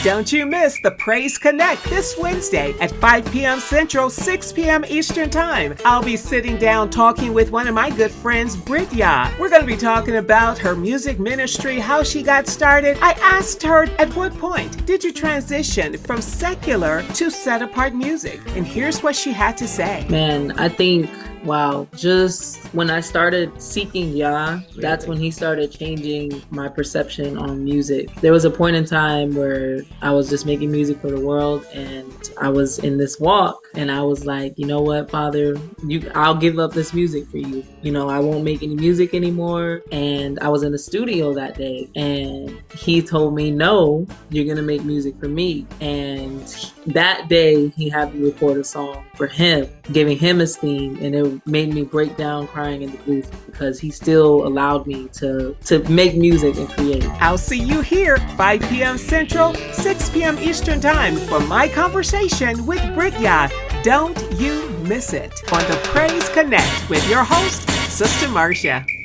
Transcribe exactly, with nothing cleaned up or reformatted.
Don't you miss the Praise Connect this Wednesday at five p.m. Central, six p.m. Eastern Time. I'll be sitting down talking with one of my good friends, Brit Ya. We're going to be talking about her music ministry, how she got started. I asked her, at what point did you transition from secular to set-apart music? And here's what she had to say. Man, I think, wow, just when I started seeking Yah, that's when he started changing my perception on music. There was a point in time where I was just making music for the world, and I was in this walk, and I was like, you know what, Father, you, I'll give up this music for you. You know, I won't make any music anymore. And I was in the studio that day, and he told me, no, you're going to make music for me. And that day, he had me record a song for him, giving him esteem, and it made me break down crying in the booth because he still allowed me to, to make music and create. I'll see you here, five p.m. Central, six p.m. Eastern Time for my conversation with Brit Ya. Don't you miss it on the Praise Connect with your host, Sister Marcia.